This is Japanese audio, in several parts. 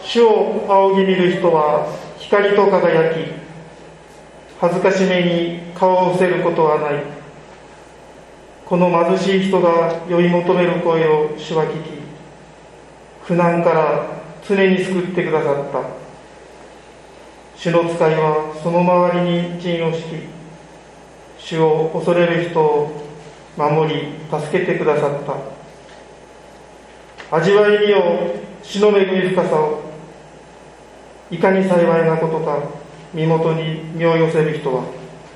主を仰ぎ見る人は光と輝き、恥ずかしめに顔を伏せることはない。この貧しい人が酔い求める声を主は聞き、苦難から常に救ってくださった。主の使いはその周りに陣を敷き、主を恐れる人を守り助けてくださった。味わい見よ主の恵み深さを。いかに幸いなことか、身元に身を寄せる人は。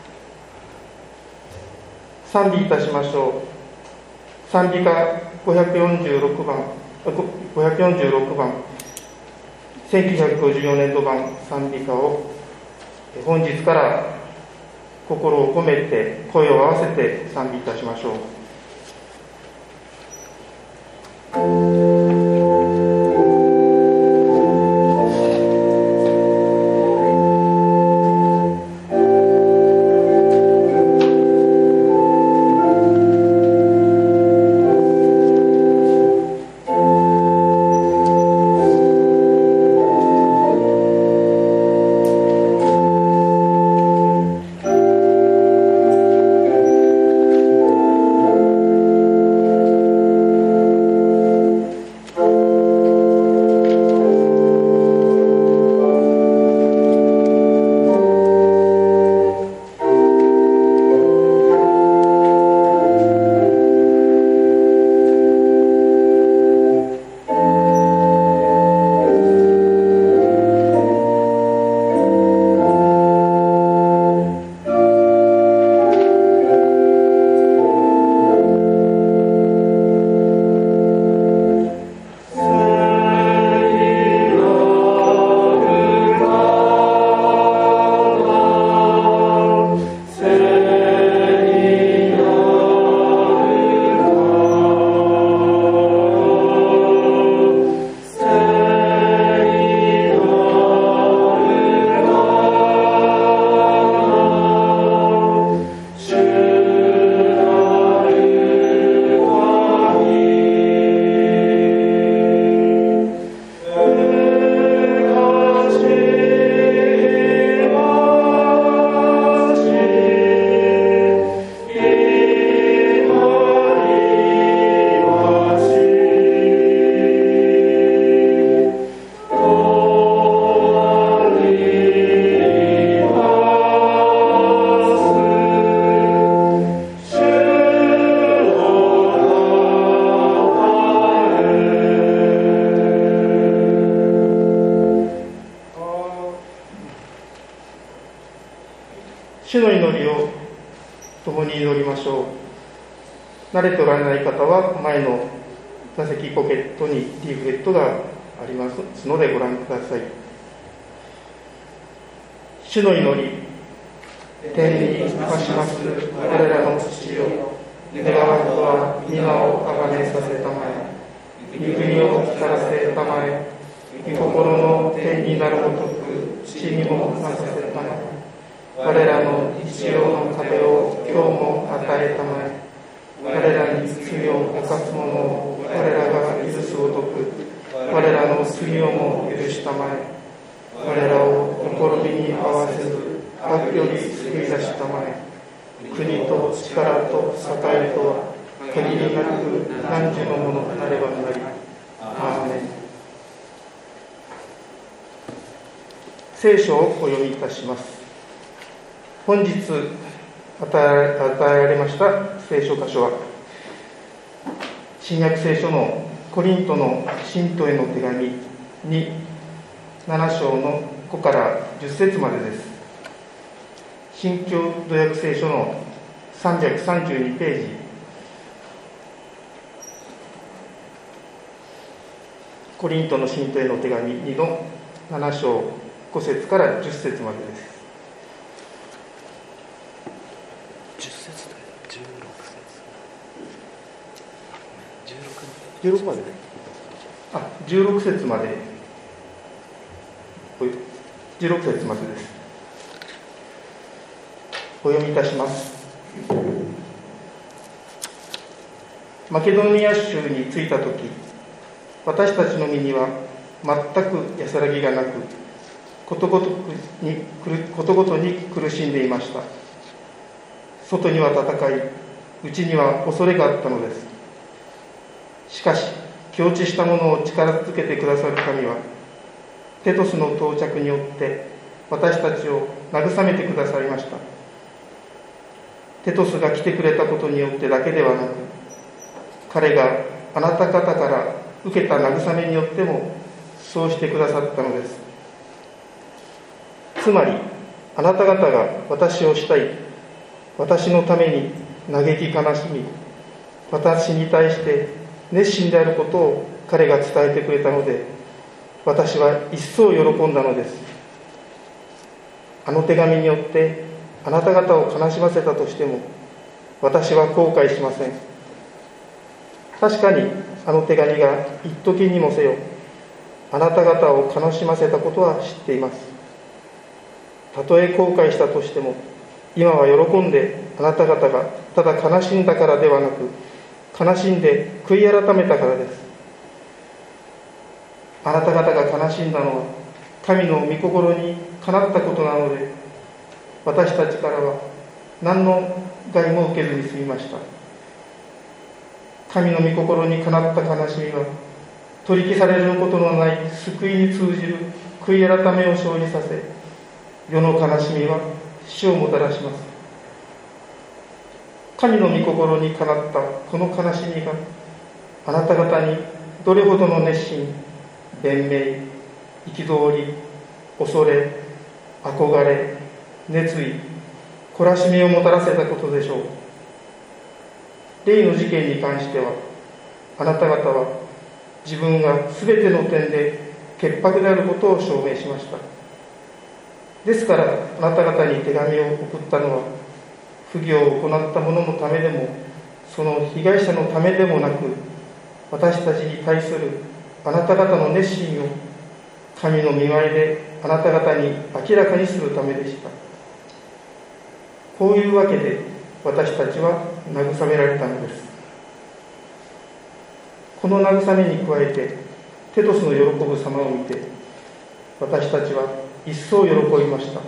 賛美いたしましょう。賛美歌546番、1954年度版賛美歌を本日から心を込めて声を合わせて賛美いたしましょう。主の祈りを共に祈りましょう。慣れておられない方は前の座席ポケットにリーフレットがありますのでご覧ください。主の祈り。天にまします我らの父よ、願わくは皆をあがめさせたまえ、御国を光らせたまえ、御心の天になるごとく地にもなさせたまえ、我らの日曜の糧を今日も与えたまえ、我らに罪を犯す者を我らが許すごとく我らの罪をも許したまえ、我らを試みに合わせず悪より救い出したまえ、国と力と栄とは限りなく何時のものとなればなり。アーメン。聖書をお読みいたします。本日与えられました聖書箇所は、新約聖書のコリントの信徒への手紙に7章の5から10節までです。新共同訳聖書の332ページ、コリントの信徒への手紙2の7章5節から10節までです。 10節で16 まで16節まで16節までです。お読みいたします。マケドニア州に着いたとき、私たちの身には全く安らぎがなく、ことごとに苦しんでいました。外には戦い、内には恐れがあったのです。しかし、境地したものを力づけてくださる神は、テトスの到着によって私たちを慰めてくださいました。テトスが来てくれたことによってだけではなく、彼があなた方から受けた慰めによってもそうしてくださったのです。つまり、あなた方が私を慕い、私のために嘆き悲しみ、私に対して熱心であることを彼が伝えてくれたので、私は一層喜んだのです。あの手紙によってあなた方を悲しませたとしても、私は後悔しません。確かにあの手紙が一時にもせよ、あなた方を悲しませたことは知っています。たとえ後悔したとしても、今は喜んであなた方がただ悲しんだからではなく、悲しんで悔い改めたからです。あなた方が悲しんだのは神の御心にかなったことなので、私たちからは何の害も受けずに済みました。神の御心にかなった悲しみは、取り消されることのない救いに通じる悔い改めを生じさせ、世の悲しみは死をもたらします。神の御心にかなったこの悲しみが、あなた方にどれほどの熱心、弁明、憤り、恐れ、憧れ、熱意、懲らしみをもたらせたことでしょう。例の事件に関しては、あなた方は自分が全ての点で潔白であることを証明しました。ですから、あなた方に手紙を送ったのは、不義を行った者のためでも、その被害者のためでもなく、私たちに対するあなた方の熱心を神の御前であなた方に明らかにするためでした。こういうわけで私たちは慰められたのです。この慰めに加えて、テトスの喜ぶ様を見て、私たちは一層喜びました。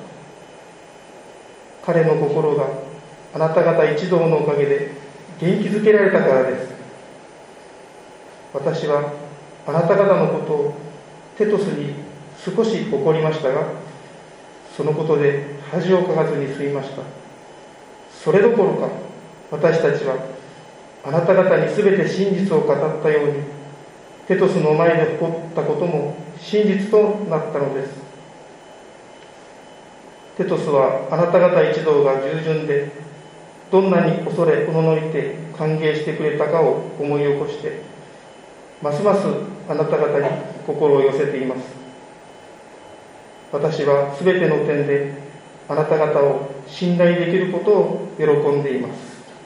彼の心があなた方一同のおかげで元気づけられたからです。私はあなた方のことをテトスに少し怒りましたが、そのことで恥をかかずに済みました。それどころか、私たちはあなた方に全て真実を語ったように、テトスの前で起こったことも真実となったのです。テトスはあなた方一同が従順で、どんなに恐れおののいて歓迎してくれたかを思い起こして、ますますあなた方に心を寄せています。私はすべての点であなた方を信頼できることを喜んでいます。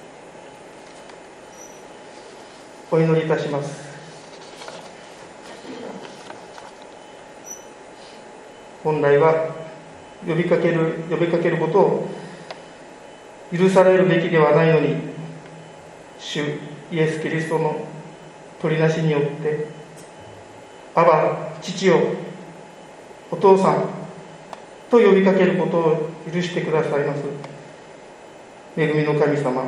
お祈りいたします。本来は呼びかけることを許されるべきではないのに、主イエス・キリストの取りなしによって、アバ、父よ、お父さんと呼びかけることを許してくださいます恵みの神様、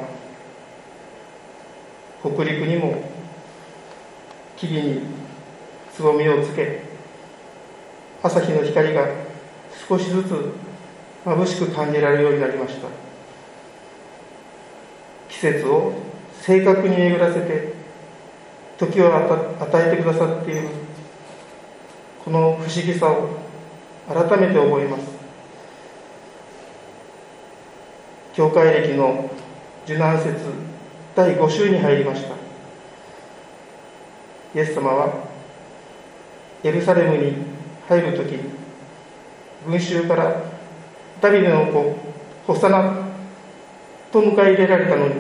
北陸にも木々につぼみをつけ、朝日の光が少しずつ眩しく感じられるようになりました。季節を正確に巡らせて時を与えてくださっているこの不思議さを改めて思います。教会歴の受難節第5週に入りました。イエス様はエルサレムに入るときに、群衆からダビデの子ホサナと迎え入れられたのに、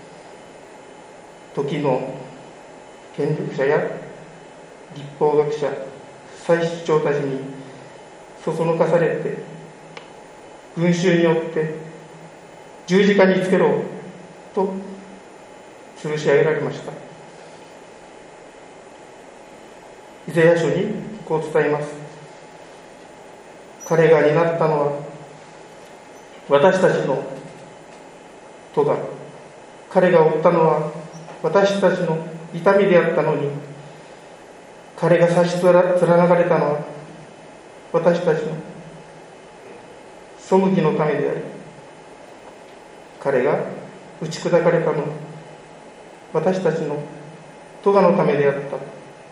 時の権力者や律法学者、祭司長たちにそそのかされて、群衆によって十字架につけろと吊るし上げられました。イザヤ書にこう伝えます。彼が担ったのは私たちの咎、彼が負ったのは私たちの痛みであったのに、彼が差し貫かれたのは私たちの背きのためであり、彼が打ち砕かれたのは私たちの咎のためであった。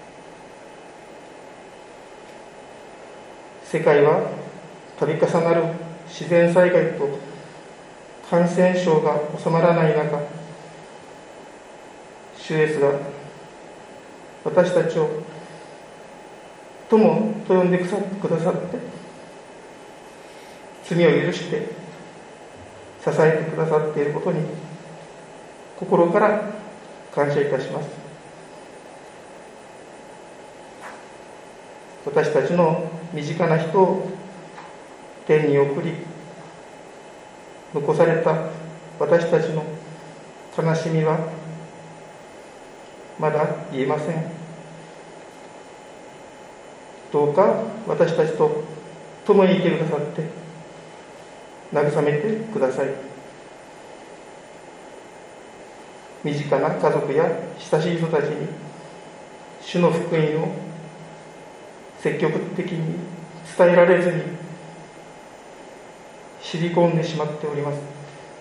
世界は度重なる自然災害と感染症が収まらない中、主イエスが私たちを友と呼んでくださって、罪を許して支えてくださっていることに心から感謝いたします。私たちの身近な人を天に送り、残された私たちの悲しみはまだ言えません。どうか私たちと共にいてくださって慰めてください。身近な家族や親しい人たちに主の福音を積極的に伝えられずに尻込んでしまっております。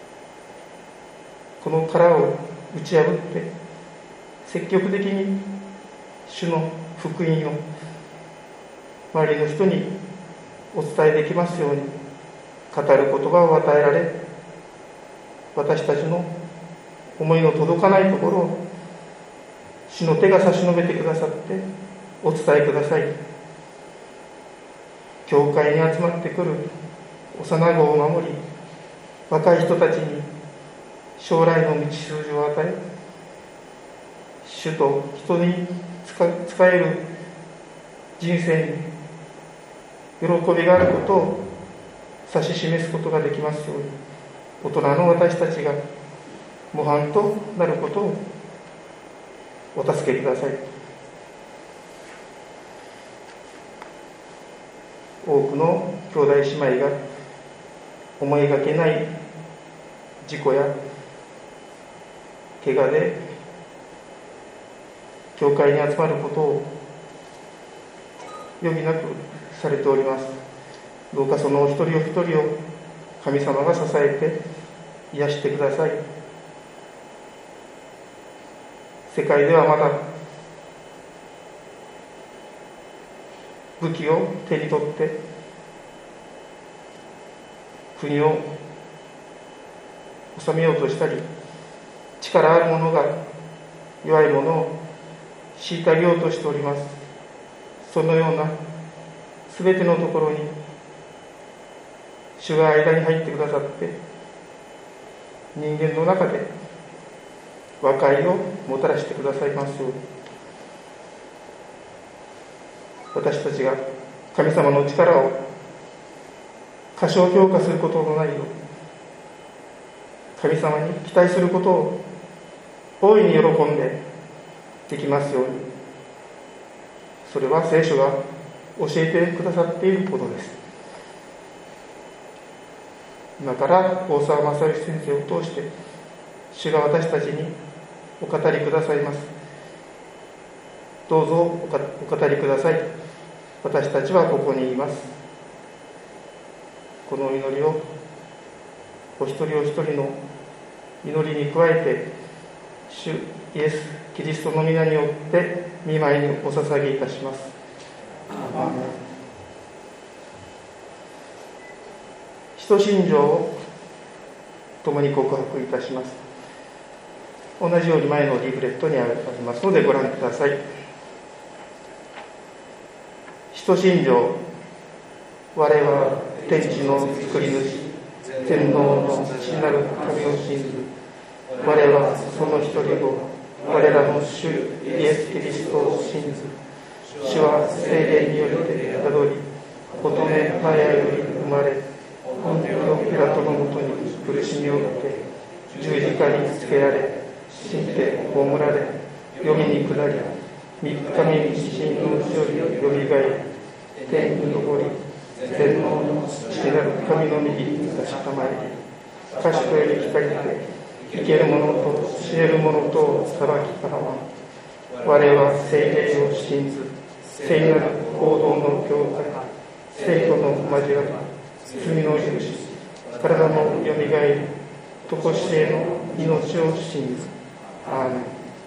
この殻を打ち破って積極的に主の福音を周りの人にお伝えできますように、語る言葉を与えられ、私たちの思いの届かないところを主の手が差し伸べてくださってお伝えください。教会に集まってくる幼子を守り、若い人たちに将来の道筋を与え、主と人に仕える人生に喜びがあることを指し示すことができますように、大人の私たちが模範となることをお助けください。多くの兄弟姉妹が思いがけない事故や怪我で教会に集まることを余儀なくされております。どうかそのお一人お一人を神様が支えて癒してください。世界ではまだ武器を手に取って国を治めようとしたり、力ある者が弱い者を虐げようとしております。そのようなすべてのところに主が間に入ってくださって、人間の中で和解をもたらしてくださいますように、私たちが神様の力を過小評価することのないよう、神様に期待することを大いに喜んでできますように、それは聖書が教えてくださっていることです。今から大沢正義先生を通して主が私たちにお語りくださいます。どうぞお語りください。私たちはここにいます。この祈りをお一人お一人の祈りに加えて、主イエス・キリストの皆によって御前にお捧げいたします。使徒信条を共に告白いたします。同じように前のリーフレットにありますのでご覧ください。使徒信条。我は天地の作り主、全能の父なる神を信ず。我はその一人子、我らの主イエス・キリストを信ず。主は聖霊によって宿り、乙女マヤより生まれ、ポンテオピラトのもとに苦しみを受け、十字架につけられ、死んで葬られ、読みに下り、三日目に死人のうちよりよみがえり、 天に昇り、全能の父なる神の右に座したまえり、賢より光で生ける者と知れる者とを裁きからは、我は聖霊を信ず、聖なる行動の教会、聖徒の交わり、罪の許し、体のよみがえり、とこしえの命を信ず。アーメン。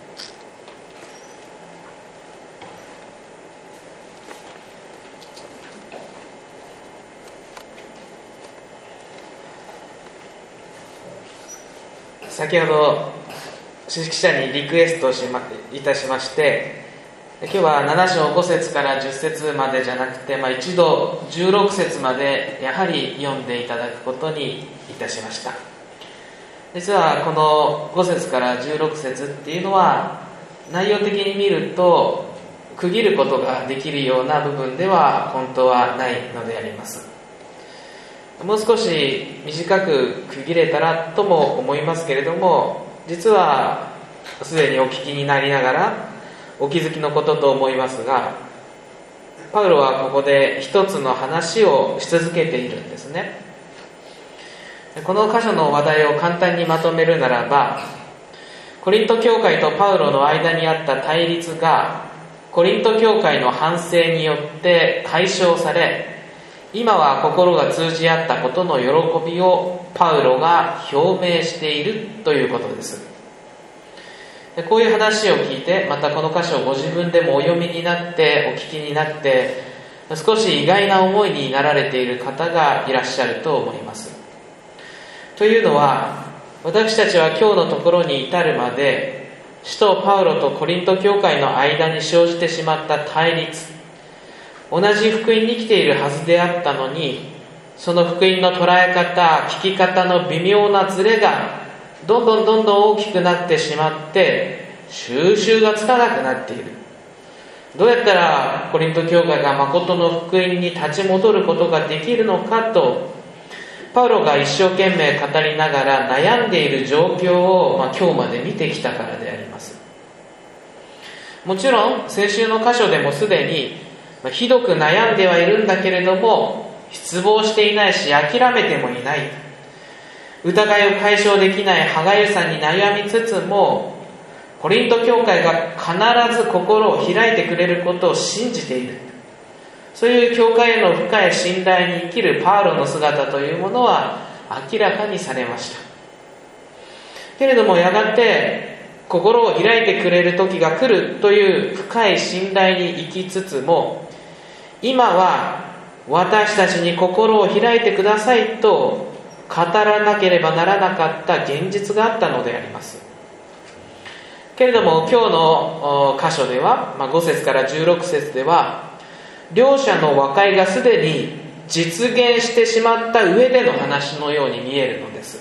先ほど主席者にリクエストをいたしまして、今日は7章5節から10節までじゃなくて、一度16節までやはり読んでいただくことにいたしました。実はこの5節から16節っていうのは内容的に見ると区切ることができるような部分では本当はないのであります。もう少し短く区切れたらとも思いますけれども、実はすでにお聞きになりながらお気づきのことと思いますが、パウロはここで一つの話をし続けているんですね。この箇所の話題を簡単にまとめるならば、コリント教会とパウロの間にあった対立がコリント教会の反省によって解消され、今は心が通じ合ったことの喜びをパウロが表明しているということです。こういう話を聞いて、またこの箇所をご自分でもお読みになってお聞きになって、少し意外な思いになられている方がいらっしゃると思います。というのは、私たちは今日のところに至るまで使徒パウロとコリント教会の間に生じてしまった対立、同じ福音に来ているはずであったのに、その福音の捉え方、聞き方の微妙なズレがどんどん大きくなってしまって収拾がつかなくなっている。どうやったらコリント教会が誠の福音に立ち戻ることができるのかと、パウロが一生懸命語りながら悩んでいる状況を、今日まで見てきたからであります。もちろん先週の箇所でもすでにひどく悩んではいるんだけれども、失望していないし諦めてもいない、疑いを解消できない歯がゆさに悩みつつも、コリント教会が必ず心を開いてくれることを信じている。そういう教会への深い信頼に生きるパウロの姿というものは明らかにされました。けれどもやがて心を開いてくれる時が来るという深い信頼に生きつつも、今は私たちに心を開いてくださいと語らなければならなかった現実があったのであります。けれども今日の箇所では、5節から16節では、両者の和解がすでに実現してしまった上での話のように見えるのです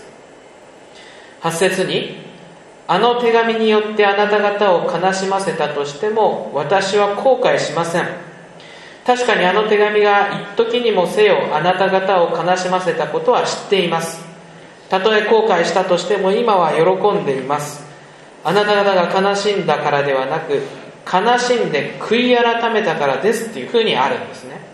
。8節に、あの手紙によってあなた方を悲しませたとしても私は後悔しません。確かにあの手紙が一時にもせよあなた方を悲しませたことは知っています。たとえ後悔したとしても今は喜んでいます。あなた方が悲しんだからではなく、悲しんで悔い改めたからですっていうふうにあるんですね。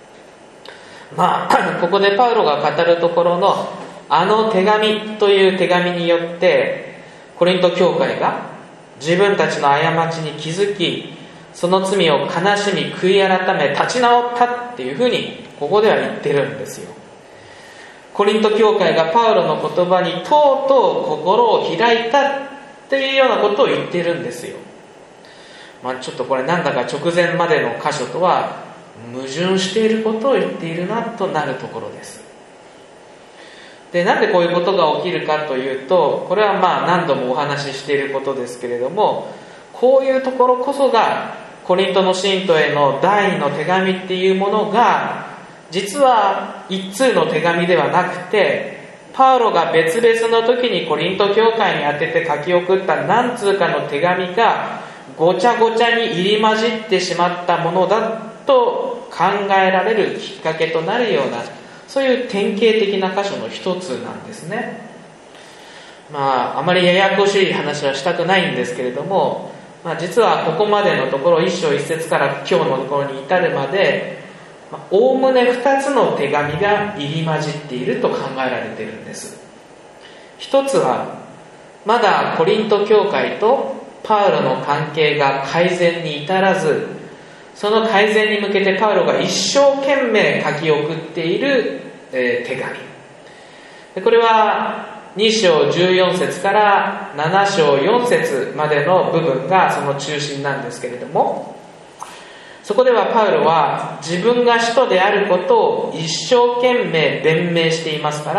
ここでパウロが語るところのあの手紙という手紙によってコリント教会が自分たちの過ちに気づき、その罪を悲しみ悔い改め立ち直ったっていうふうにここでは言ってるんですよ。コリント教会がパウロの言葉にとうとう心を開いたっていうようなことを言ってるんですよ。ちょっとこれなんだか直前までの箇所とは矛盾していることを言っているなとなるところです。で、なんでこういうことが起きるかというと、これは何度もお話ししていることですけれども、こういうところこそがコリントの信徒への第二の手紙っていうものが、実は一通の手紙ではなくて、パウロが別々の時にコリント教会に宛てて書き送った何通かの手紙がごちゃごちゃに入り混じってしまったものだと考えられるきっかけとなるような、そういう典型的な箇所の一つなんですね。あまりややこしい話はしたくないんですけれども、実はここまでのところ、一章一節から今日のところに至るまで、 おおむね2つの手紙が入り混じっていると考えられているんです。一つはまだコリント教会とパウロの関係が改善に至らず、その改善に向けてパウロが一生懸命書き送っている手紙。これは2章14節から7章4節までの部分がその中心なんですけれども、そこではパウロは自分が使徒であることを一生懸命弁明していますから、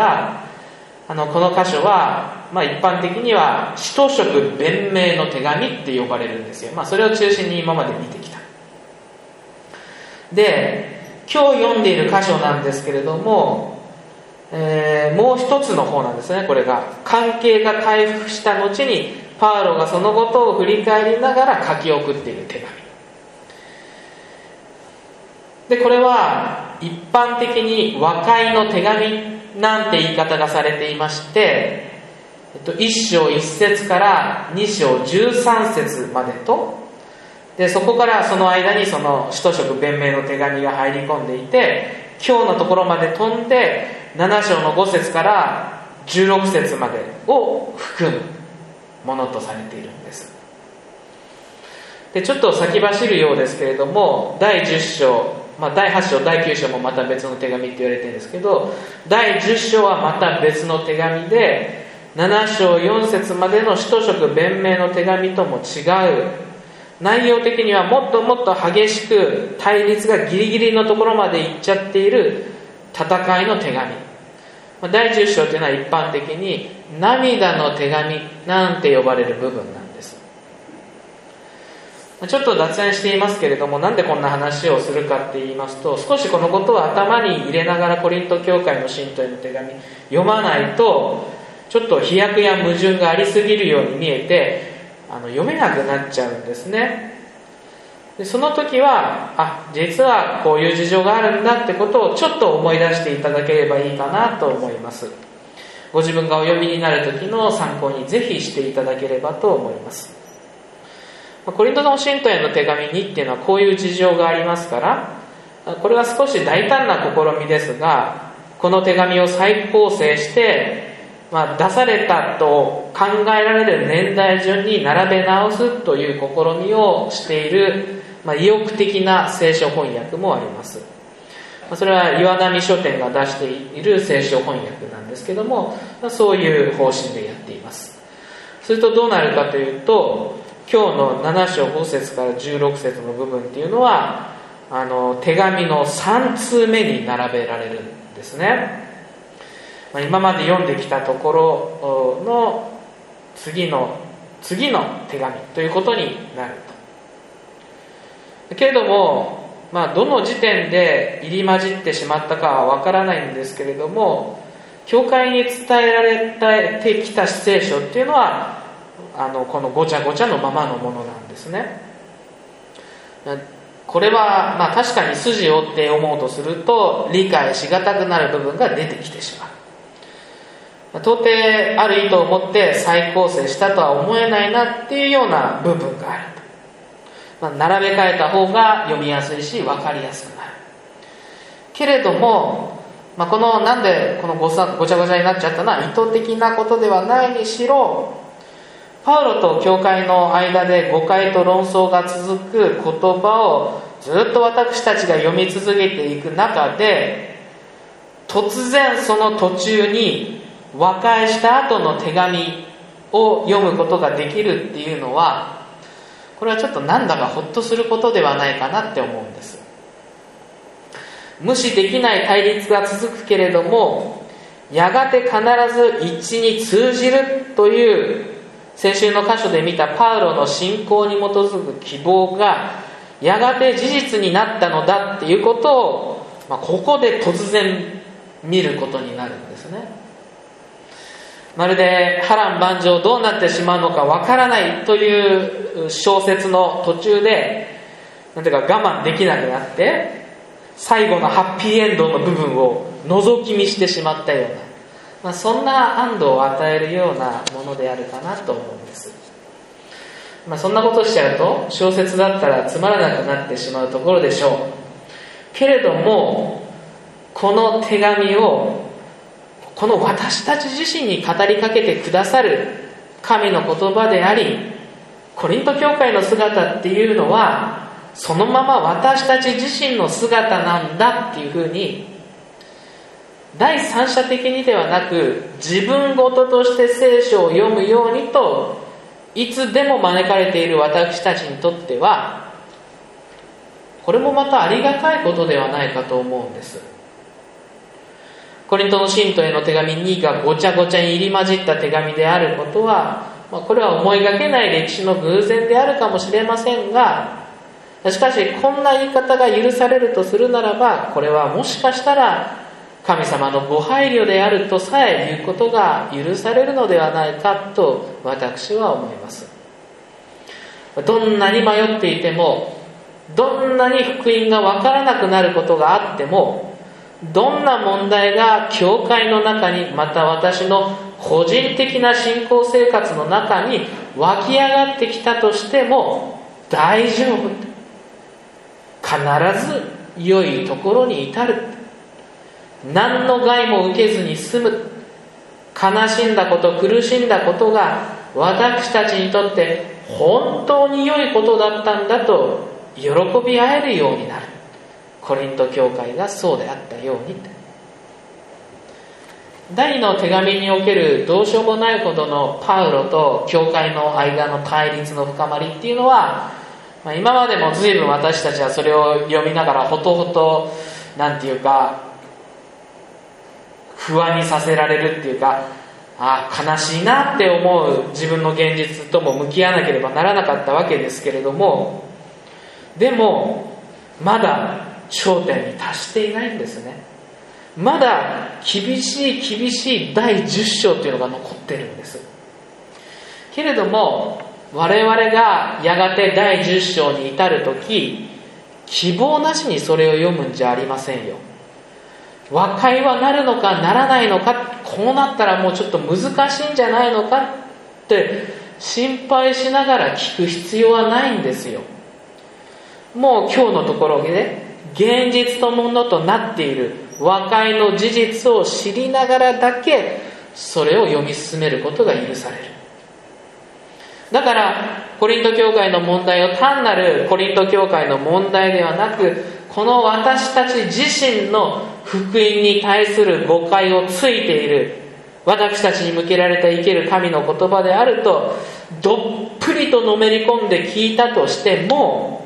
この箇所は、一般的には使徒職弁明の手紙って呼ばれるんですよ。それを中心に今まで見てきた。で、今日読んでいる箇所なんですけれども、もう一つの方なんですね。これが関係が回復した後にパウロがそのことを振り返りながら書き送っている手紙で、これは一般的に和解の手紙なんて言い方がされていまして、1章1節から2章13節までと、でそこからその間にその使徒職弁明の手紙が入り込んでいて、今日のところまで飛んで7章の5節から16節までを含むものとされているんです。でちょっと先走るようですけれども、第10章、第8章第9章もまた別の手紙って言われてるんですけど、第10章はまた別の手紙で、7章4節までの使徒職弁明の手紙とも違う、内容的にはもっともっと激しく対立がギリギリのところまでいっちゃっている戦いの手紙。第10章というのは一般的に涙の手紙なんて呼ばれる部分なんです。ちょっと脱線していますけれども、なんでこんな話をするかって言いますと、少しこのことを頭に入れながらコリント教会の信徒への手紙読まないと、ちょっと飛躍や矛盾がありすぎるように見えて読めなくなっちゃうんですね。でその時は実はこういう事情があるんだってことをちょっと思い出していただければいいかなと思います。ご自分がお読みになる時の参考にぜひしていただければと思います。コリントの信徒への手紙にっていうのはこういう事情がありますから、これは少し大胆な試みですが、この手紙を再構成して、出されたと考えられる年代順に並べ直すという試みをしている、意欲的な聖書翻訳もあります。それは岩波書店が出している聖書翻訳なんですけども、そういう方針でやっています。するとどうなるかというと、今日の7章5節から16節の部分っていうのは手紙の3通目に並べられるんですね。今まで読んできたところの次の手紙ということになると。けれども、どの時点で入り混じってしまったかはわからないんですけれども、教会に伝えられてきた聖書っていうのはこのごちゃごちゃのままのものなんですね。これは確かに筋を追って読もうとすると理解しがたくなる部分が出てきてしまう。到底ある意図を持って再構成したとは思えないなっていうような部分があると。並べ替えた方が読みやすいし分かりやすくなる。けれども、なんでこのごちゃごちゃになっちゃったのは意図的なことではないにしろ、パウロと教会の間で誤解と論争が続く言葉をずっと私たちが読み続けていく中で、突然その途中に和解した後の手紙を読むことができるっていうのは、これはちょっとなんだかほっとすることではないかなって思うんです。無視できない対立が続くけれども、やがて必ず一致に通じるという先週の箇所で見たパウロの信仰に基づく希望がやがて事実になったのだっていうことを、ここで突然見ることになるんですね。まるで波乱万丈どうなってしまうのかわからないという小説の途中で我慢できなくなって最後のハッピーエンドの部分を覗き見してしまったような、そんな安堵を与えるようなものであるかなと思うんです。そんなことしちゃうと小説だったらつまらなくなってしまうところでしょけれどもこの手紙をこの私たち自身に語りかけてくださる神の言葉であり、コリント教会の姿っていうのはそのまま私たち自身の姿なんだっていうふうに、第三者的にではなく自分事として聖書を読むようにといつでも招かれている私たちにとっては、これもまたありがたいことではないかと思うんです。コリントの信徒への手紙2がごちゃごちゃに入り混じった手紙であることは、これは思いがけない歴史の偶然であるかもしれませんが、しかしこんな言い方が許されるとするならば、これはもしかしたら神様のご配慮であるとさえ言うことが許されるのではないかと私は思います。どんなに迷っていても、どんなに福音が分からなくなることがあっても、どんな問題が教会の中に、また私の個人的な信仰生活の中に湧き上がってきたとしても大丈夫、必ず良いところに至る、何の害も受けずに済む、悲しんだこと、苦しんだことが私たちにとって本当に良いことだったんだと喜び合えるようになる。コリント教会がそうであったように。第2の手紙におけるどうしようもないほどのパウロと教会の間の対立の深まりっていうのは、今までも随分私たちはそれを読みながらほとほとなんていうか不安にさせられるっていうか、悲しいなって思う自分の現実とも向き合わなければならなかったわけですけれども、でもまだ頂点に達していないんですね。まだ厳しい第10章というのが残っているんです。けれども我々がやがて第10章に至るとき、希望なしにそれを読むんじゃありませんよ。和解はなるのかならないのか、こうなったらもうちょっと難しいんじゃないのかって心配しながら聞く必要はないんですよ。もう今日のところで現実のものとなっている和解の事実を知りながらだけそれを読み進めることが許される。だからコリント教会の問題を単なるコリント教会の問題ではなく、この私たち自身の福音に対する誤解をついている私たちに向けられた生ける神の言葉であるとどっぷりとのめり込んで聞いたとしても、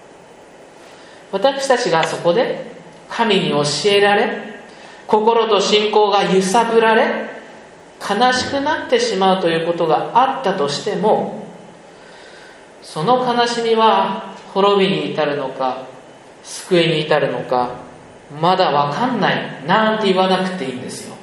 私たちがそこで神に教えられ、心と信仰が揺さぶられ、悲しくなってしまうということがあったとしても、その悲しみは滅びに至るのか救いに至るのかまだ分かんないなんて言わなくていいんですよ。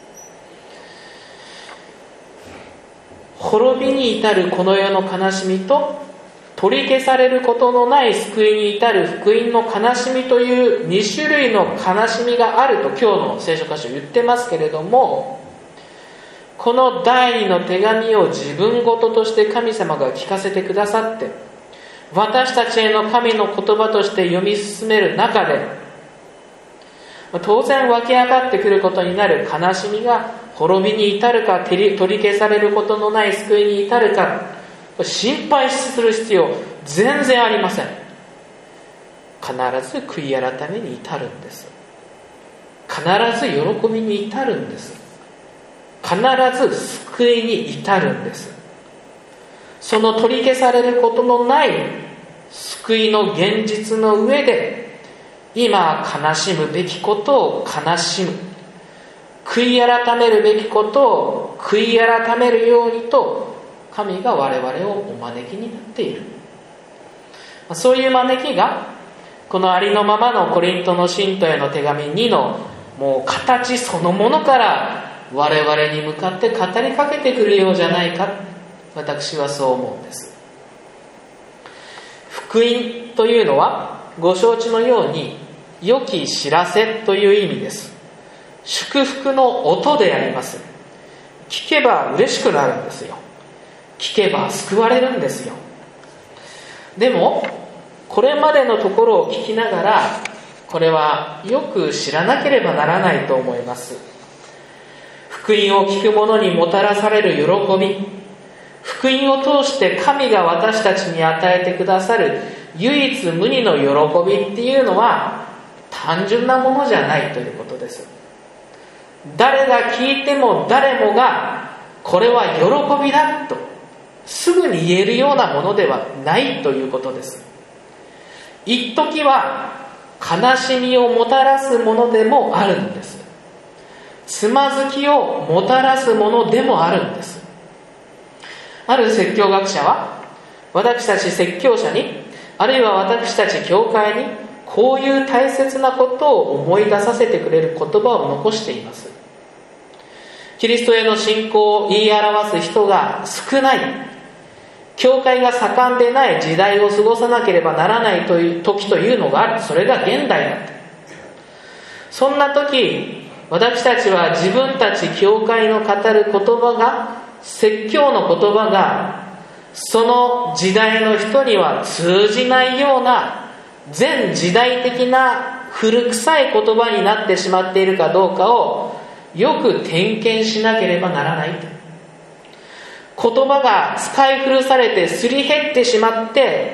滅びに至るこの世の悲しみと取り消されることのない救いに至る福音の悲しみという2種類の悲しみがあると今日の聖書箇所言ってますけれども、この第2の手紙を自分事として神様が聞かせてくださって、私たちへの神の言葉として読み進める中で、当然湧き上がってくることになる悲しみが滅びに至るか取り消されることのない救いに至るか、心配する必要全然ありません。必ず悔い改めに至るんです。必ず喜びに至るんです。必ず救いに至るんです。その取り消されることのない救いの現実の上で、今悲しむべきことを悲しむ、悔い改めるべきことを悔い改めるようにと神が我々をお招きになっている。そういう招きがこのありのままのコリントの信徒への手紙2のもう形そのものから我々に向かって語りかけてくるようじゃないか、私はそう思うんです。福音というのはご承知のように良き知らせという意味です。祝福の音であります。聞けば嬉しくなるんですよ。聞けば救われるんですよ。でもこれまでのところを聞きながら、 これはよく知らなければならないと思います。福音を聞く者にもたらされる喜び、福音を通して神が私たちに与えてくださる唯一無二の喜びっていうのは単純なものじゃないということです。誰が聞いても誰もがこれは喜びだとすぐに言えるようなものではないということです。一時は悲しみをもたらすものでもあるんです。つまずきをもたらすものでもあるんです。ある説教学者は私たち説教者に、あるいは私たち教会にこういう大切なことを思い出させてくれる言葉を残しています。キリストへの信仰を言い表す人が少ない、教会が盛んでない時代を過ごさなければならないという時というのがある。それが現代だ。そんな時、私たちは自分たち教会の語る言葉が、説教の言葉がその時代の人には通じないような全時代的な古臭い言葉になってしまっているかどうかをよく点検しなければならない。言葉が使い古されてすり減ってしまって、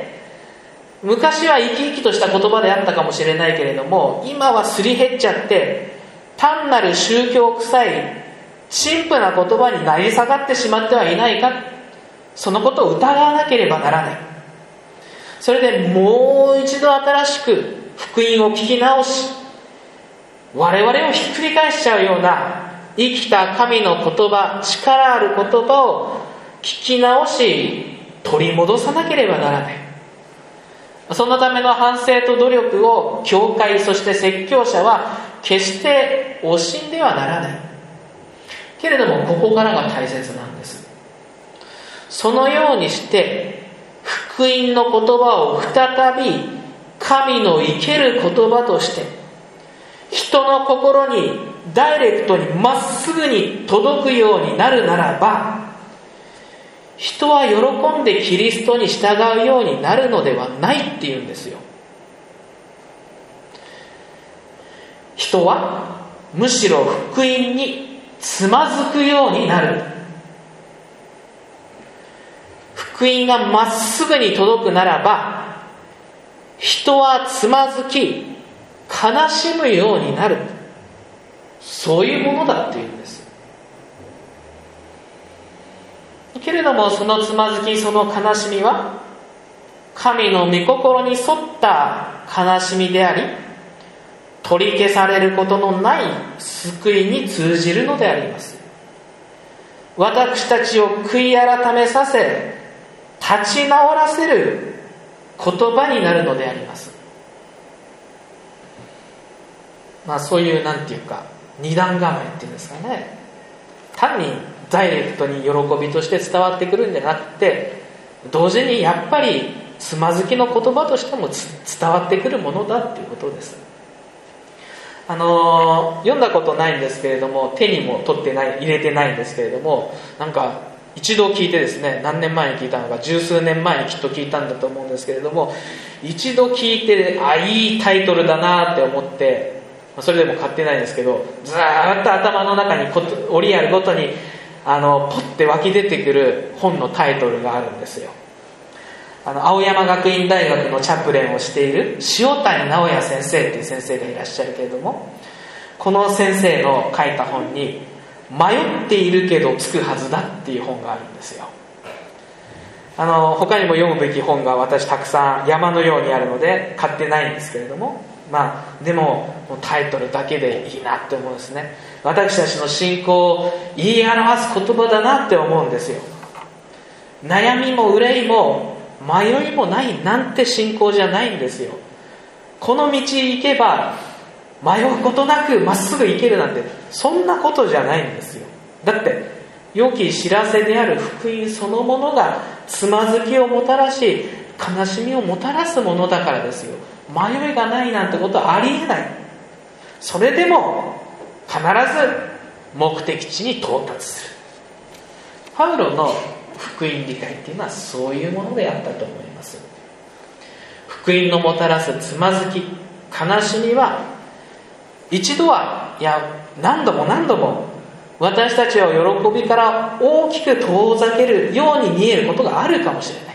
昔は生き生きとした言葉であったかもしれないけれども、今はすり減っちゃって単なる宗教臭い陳腐な言葉になり下がってしまってはいないか、そのことを疑わなければならない。それでもう一度新しく福音を聞き直し、我々をひっくり返しちゃうような生きた神の言葉、力ある言葉を聞き直し取り戻さなければならない。そのための反省と努力を教会、そして説教者は決して惜しんではならない。けれどもここからが大切なんです。そのようにして福音の言葉を再び神の生ける言葉として人の心にダイレクトにまっすぐに届くようになるならば、人は喜んでキリストに従うようになるのではないっていうんですよ。人はむしろ福音につまずくようになる。福音がまっすぐに届くならば、人はつまずき悲しむようになる。そういうものだっていうんです。けれどもそのつまずき、その悲しみは神の御心に沿った悲しみであり、取り消されることのない救いに通じるのであります。私たちを悔い改めさせ、立ち直らせる言葉になるのであります。そういうなんていうか二段構えっていうんですかね、単にダイレクトに喜びとして伝わってくるんじゃなくて、同時にやっぱりつまずきの言葉としても伝わってくるものだっていうことです。読んだことないんですけれども、手にも取ってない、入れてないんですけれども、なんか一度聞いてですね、何年前に聞いたのか、十数年前にきっと聞いたんだと思うんですけれども、一度聞いていいタイトルだなって思って、それでも買ってないんですけど、ずーっと頭の中に折りあるごとにポッて湧き出てくる本のタイトルがあるんですよ。青山学院大学のチャプレンをしている塩谷直也先生っていう先生がいらっしゃるけれども、この先生の書いた本に迷っているけどつくはずだっていう本があるんですよ。他にも読むべき本が私たくさん山のようにあるので買ってないんですけれども、でもタイトルだけでいいなって思うんですね。私たちの信仰を言い表す言葉だなって思うんですよ。悩みも憂いも迷いもないなんて信仰じゃないんですよ。この道行けば迷うことなくまっすぐ行けるなんて、そんなことじゃないんですよ。だって良き知らせである福音そのものがつまずきをもたらし、悲しみをもたらすものだからですよ。迷いがないなんてことはありえない。それでも必ず目的地に到達する。パウロの福音理解っていうのはそういうものであったと思います。福音のもたらすつまずき、 悲しみは一度は、いや何度も何度も私たちを喜びから大きく遠ざけるように見えることがあるかもしれない。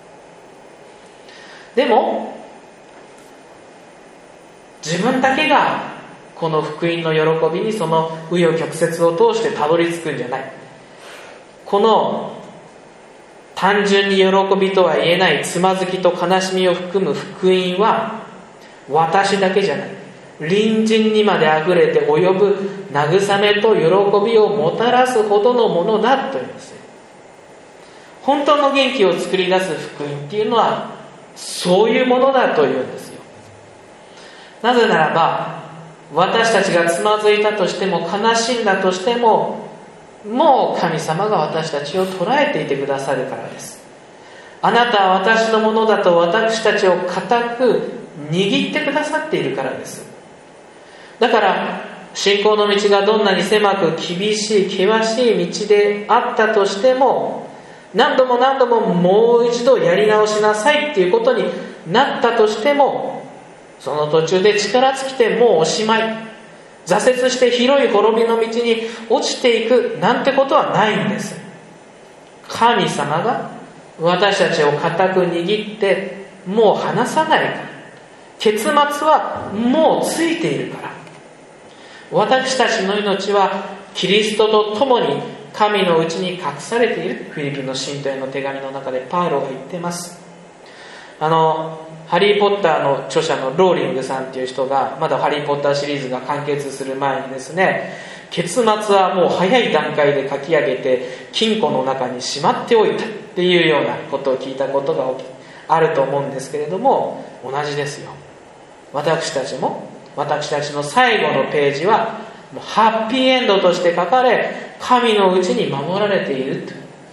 でも自分だけがこの福音の喜びにその紆余曲折を通してたどり着くんじゃない。この単純に喜びとは言えないつまずきと悲しみを含む福音は私だけじゃない、隣人にまであふれて及ぶ慰めと喜びをもたらすほどのものだと言います。本当の元気を作り出す福音っていうのはそういうものだというんですよ。なぜならば私たちがつまずいたとしても悲しんだとしても、もう神様が私たちを捉えていてくださるからです。あなたは私のものだと私たちを固く握ってくださっているからです。だから信仰の道がどんなに狭く厳しい険しい道であったとしても、何度も何度ももう一度やり直しなさいっていうことになったとしても、その途中で力尽きてもうおしまい、挫折して広い滅びの道に落ちていくなんてことはないんです。神様が私たちを固く握ってもう離さないから、結末はもうついているから。私たちの命はキリストと共に神のうちに隠されている。フィリピンの信徒への手紙の中でパウロが言ってます。ハリー・ポッターの著者のローリングさんっていう人が、まだハリー・ポッターシリーズが完結する前にですね、結末はもう早い段階で書き上げて金庫の中にしまっておいたっていうようなことを聞いたことがあると思うんですけれども、同じですよ。私たちの最後のページはもうハッピーエンドとして書かれ、神のうちに守られている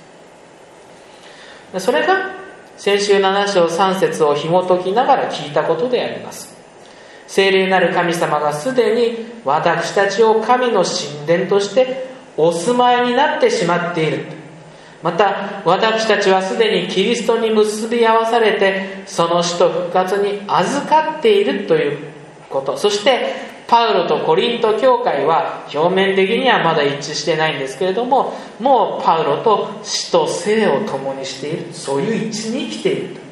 と。それが先週7章3節を紐解きながら聞いたことであります。聖霊なる神様がすでに私たちを神の神殿としてお住まいになってしまっている。また私たちはすでにキリストに結び合わされて、その死と復活に預かっているということ。そしてパウロとコリント教会は表面的にはまだ一致してないんですけれども、もうパウロと死と生を共にしている、そういう一致に生きている。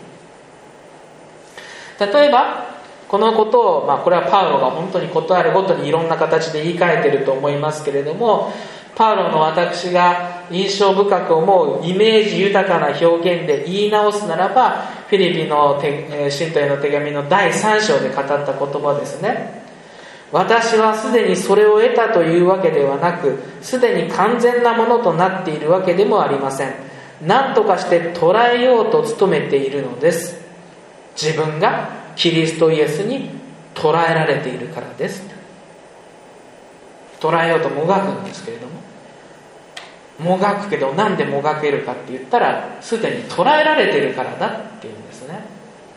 例えばこのことを、これはパウロが本当に事あるごとにいろんな形で言い換えていると思いますけれども、パウロの私が印象深く思うイメージ豊かな表現で言い直すならば、フィリピンの信徒への手紙の第3章で語った言葉ですね。私はすでにそれを得たというわけではなく、すでに完全なものとなっているわけでもありません。何とかして捉えようと努めているのです。自分がキリストイエスに捉えられているからです。捉えようともがくんですけれども、もがくけどなんでもがけるかって言ったら、すでに捉えられているからだっていうんですね。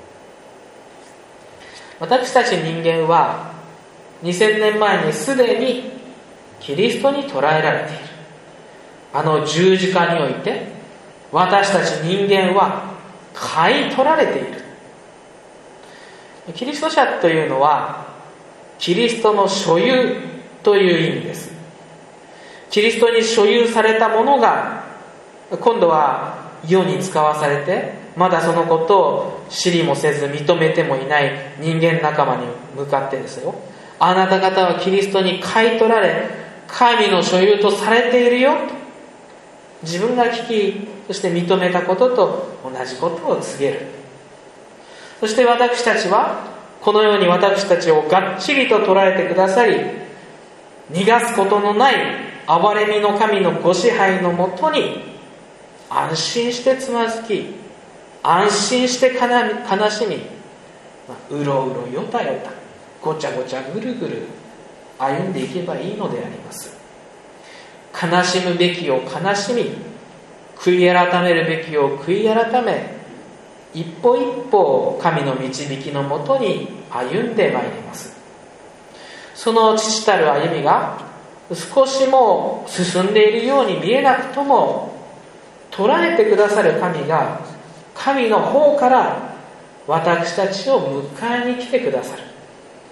私たち人間は2000年前にすでにキリストに捉えられている。あの十字架において私たち人間は買い取られている。キリスト者というのはキリストの所有という意味です。キリストに所有されたものが今度は世に使わされて、まだそのことを知りもせず認めてもいない人間仲間に向かってですよ、あなた方はキリストに買い取られ神の所有とされているよと、自分が聞き、そして認めたことと同じことを告げる。そして私たちはこのように私たちをがっちりと捉えてくださり、逃がすことのない憐れみの神のご支配のもとに安心してつまずき、安心して悲しみ、うろうろよたよた、ごちゃごちゃぐるぐる歩んでいけばいいのであります。悲しむべきを悲しみ、悔い改めるべきを悔い改め、一歩一歩神の導きのもとに歩んでまいります。その父たる歩みが少しも進んでいるように見えなくとも、捉えてくださる神が神の方から私たちを迎えに来てくださる。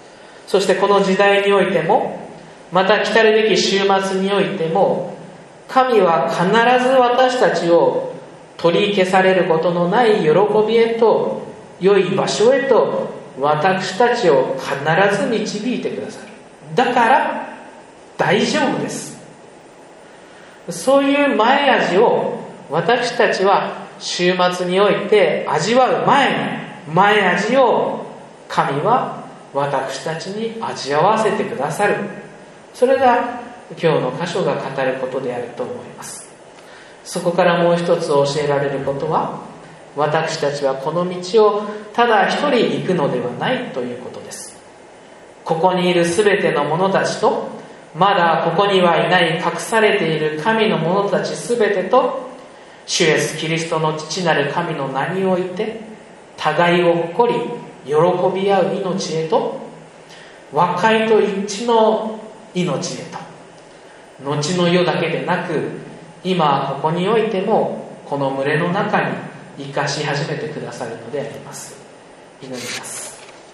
そしてこの時代においても、また来たるべき週末においても、神は必ず私たちを取り消されることのない喜びへと、良い場所へと私たちを必ず導いてくださる。だから大丈夫です。そういう前味を私たちは週末において味わう前に、前味を神は私たちに味わわせてくださる。それが今日の箇所が語ることであると思います。そこからもう一つ教えられることは、私たちはこの道をただ一人行くのではないということです。ここにいるすべての者たちと、まだここにはいない隠されている神の者たちすべてと、主イエスキリストの父なる神の名において互いを誇り喜び合う命へと、和解と一致の命へと、後の世だけでなく今ここにおいてもこの群れの中に生かし始めてくださるのであります。祈ります。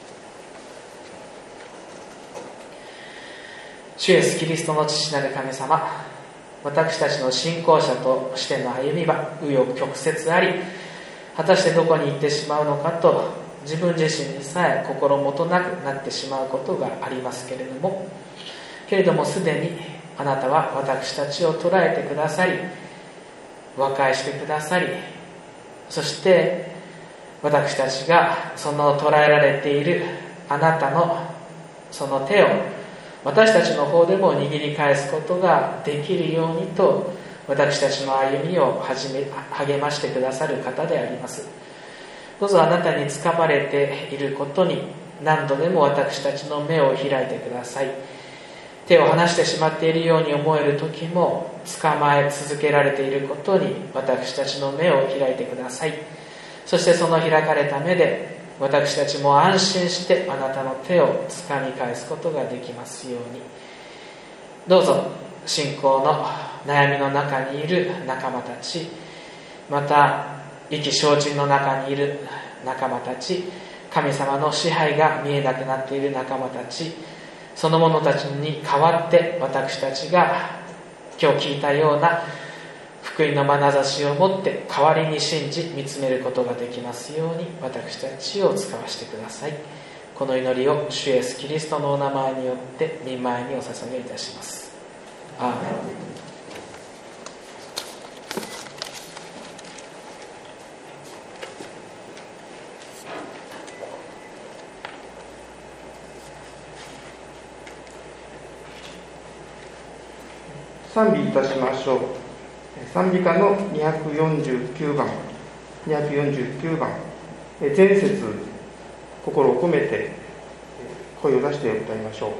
主イエスキリストの父なる神様、私たちの信仰者としての歩みは紆余曲折あり、果たしてどこに行ってしまうのかと自分自身にさえ心もとなくなってしまうことがありますけれども、すでにあなたは私たちを捉えてくださり、和解してくださり、そして私たちがその捉えられているあなたのその手を私たちの方でも握り返すことができるようにと、私たちの歩みを励ましてくださる方であります。どうぞあなたにつかまれていることに何度でも私たちの目を開いてください。手を離してしまっているように思える時も、捕まえ続けられていることに私たちの目を開いてください。そしてその開かれた目で私たちも安心してあなたの手を掴み返すことができますように。どうぞ信仰の悩みの中にいる仲間たち、また意気消沈の中にいる仲間たち、神様の支配が見えなくなっている仲間たち、その者たちに代わって私たちが今日聞いたような福音の眼差しを持って代わりに信じ見つめることができますように、私たちを使わせてください。この祈りを主イエスキリストのお名前によって御前にお捧げいたします。アーメン。 賛美いたしましょう。賛美歌の249番、前節、心を込めて声を出して歌いましょう。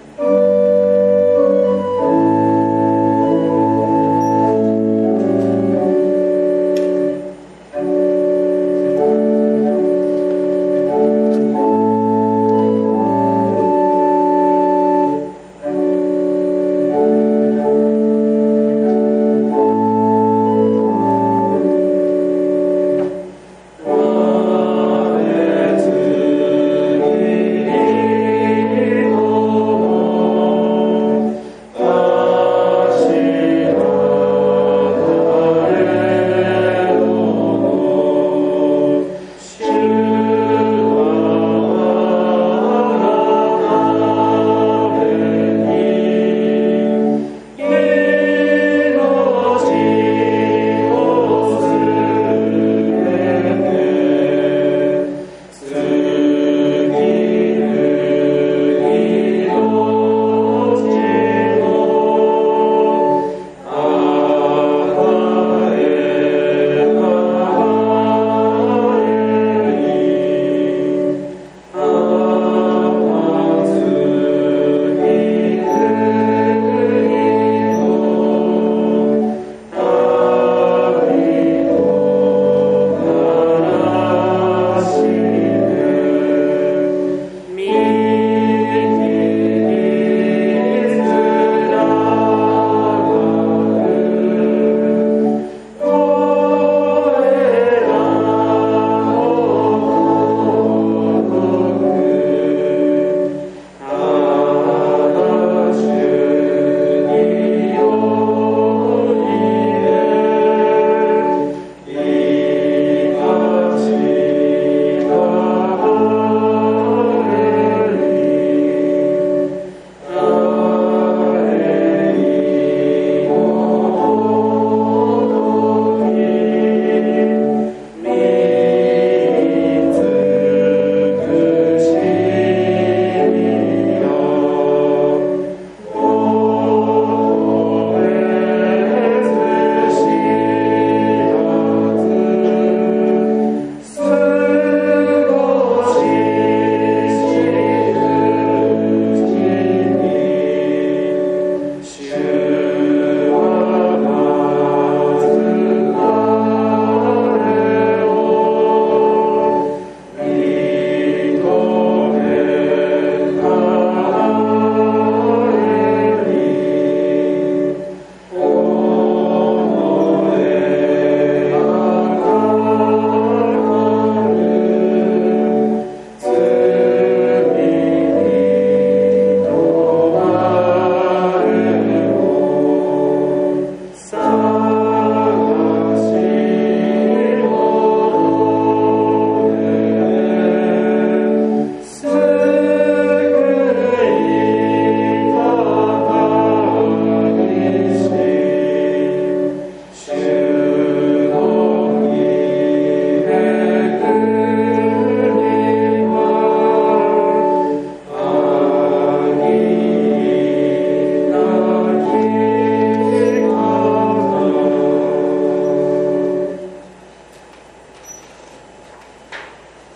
「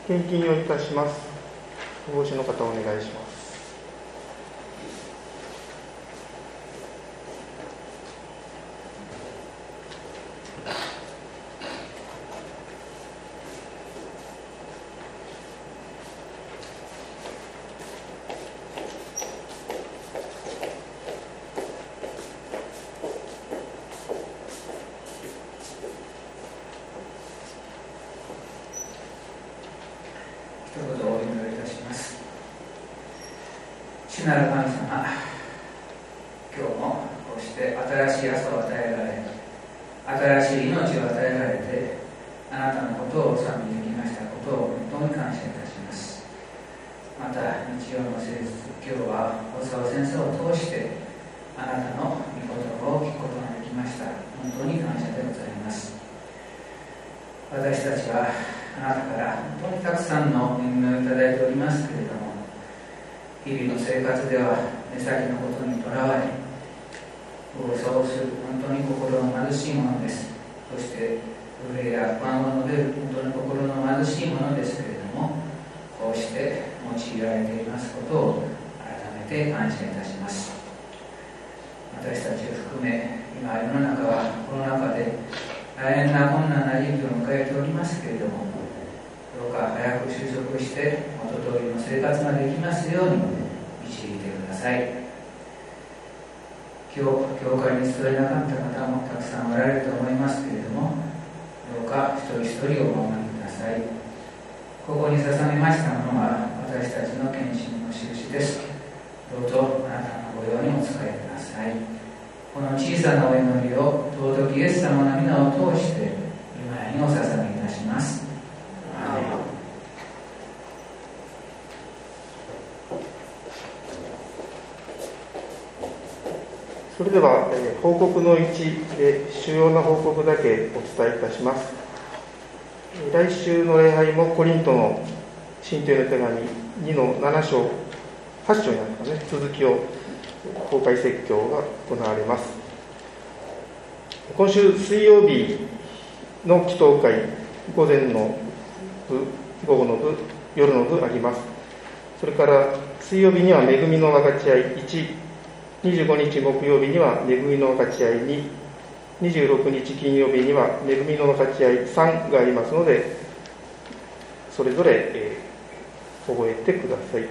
献金をいたします。お帽子の方お願いします。 一言お祈りいたします。主なる神様、今日もこうして新しい朝を与えられ、新しい命を与えられて、あなたのことをお賛美できましたことを本当に感謝いたします。また日曜の聖日、今日は大沢先生を通してあなたの御言葉を聞くことができました。本当に感謝でございます。私たちはあなたから本当にたくさんの恵みをいただいておりますけれども、日々の生活では目先のことにとらわれ、暴走する本当に心の貧しいものです。そして憂いや不安を述べる本当に心の貧しいものですけれども、こうして用いられていますことを改めて感謝いたします。私たちを含め、今世の中はコロナ禍で大変な困難な時期を迎えておりますけれども、どうか早く収束して元通りの生活ができますように導いてください。今日教会に集えなかった方もたくさんおられると思いますけれども、どうか一人一人をお守りください。ここに捧げましたものは私たちの献身の印です。どうぞあなたの御用にお使いください。この小さなお祈りを尊きイエス様の皆を通して今にお捧げいたします。アーメン。 それでは、報告の1で主要な報告だけお伝えいたします。来週の礼拝もコリントの信徒への手紙2の7章8章になるかね、続きを公開説教が行われます。今週水曜日の祈祷会、午前の部、午後の部、夜の部あります。それから水曜日には恵みの分かち合い1、25日木曜日には恵みの分かち合い2、26日金曜日には恵みの分かち合い3がありますので、それぞれ、覚えてください。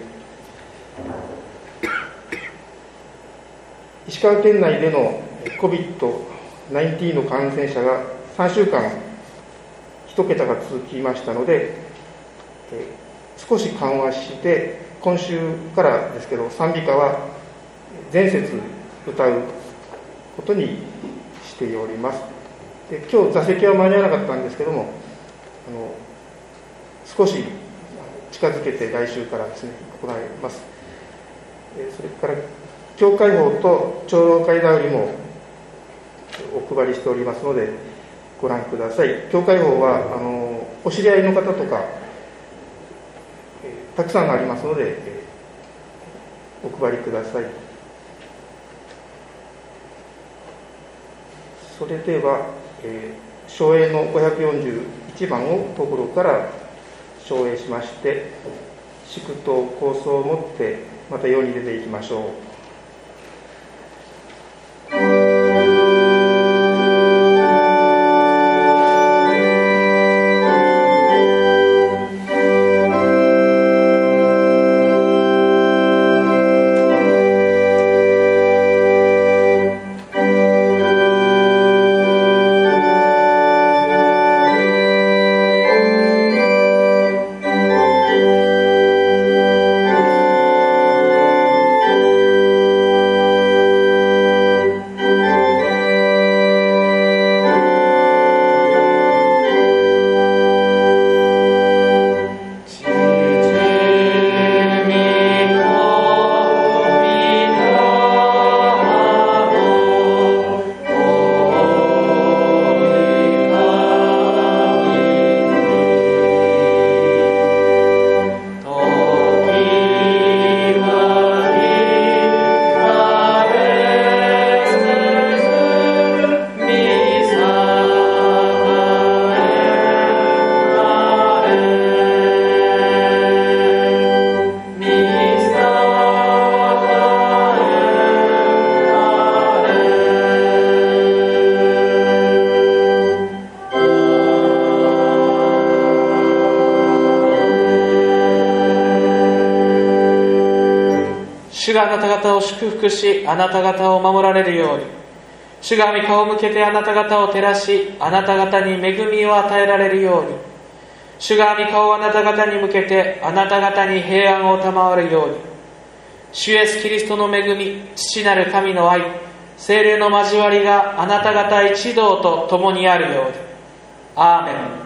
石川県内での COVID-19 の感染者が3週間1桁が続きましたので、少し緩和して今週からですけど、賛美歌は全節歌うことにしております。で、今日座席は間に合わなかったんですけども、少し近づけて来週からですね行います。それから教会法と長老会だよりもお配りしておりますのでご覧ください。教会法はお知り合いの方とかたくさんありますのでお配りください。それでは、唱詠の541番を心から唱詠しまして、祝祷構想を持ってまた世に出ていきましょう。 「 があなた方を祝福し、あなた方を守られるように。主が御顔を向けてあなた方を照らし、あなた方に恵みを与えられるように。主が御顔をあなた方に向けてあなた方に平安を賜るように。主イエスキリストの恵み、父なる神の愛、聖霊の交わりがあなた方一同と共にあるように。アーメン。